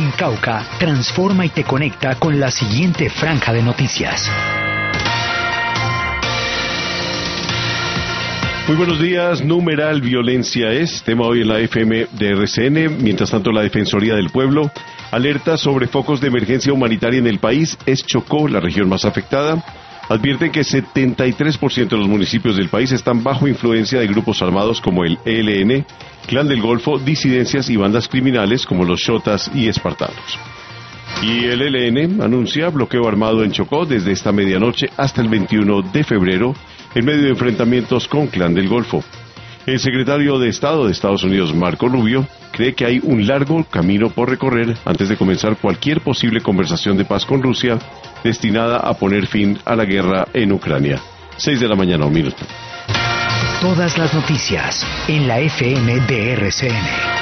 Magazine Cauca transforma y te conecta con la siguiente franja de noticias. Muy buenos días. Numeral violencia es tema hoy en la FM de RCN. Mientras tanto, la Defensoría del Pueblo alerta sobre focos de emergencia humanitaria en el país. Es Chocó la región más afectada. Advierten que 73% de los municipios del país están bajo influencia de grupos armados como el ELN, Clan del Golfo, disidencias y bandas criminales como los Xotas y Espartanos. Y el ELN anuncia bloqueo armado en Chocó desde esta medianoche hasta el 21 de febrero en medio de enfrentamientos con Clan del Golfo. El secretario de Estado de Estados Unidos, Marco Rubio, cree que hay un largo camino por recorrer antes de comenzar cualquier posible conversación de paz con Rusia destinada a poner fin a la guerra en Ucrania. 6 de la mañana, 1 minuto. Todas las noticias en la FM de RCN.